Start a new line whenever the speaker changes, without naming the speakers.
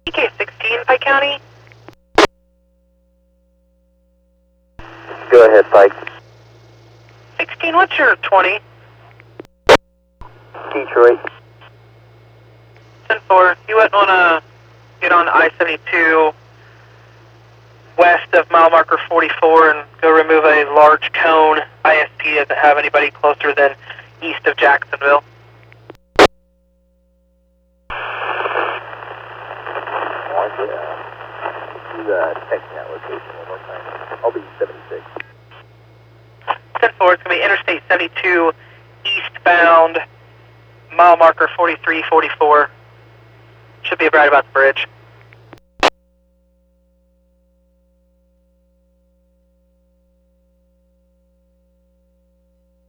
PK16, Pike County.
Go ahead, Pike.
16, what's your 20?
Detroit.
10-4, you wouldn't want to get on I-72 west of mile marker 44 and go remove a large cone. ISP doesn't have anybody closer than east of Jacksonville.
Texting that location one more time. I'll be 76.
10-4, it's going to be Interstate 72 eastbound, mile marker 4344. Should be right about the bridge.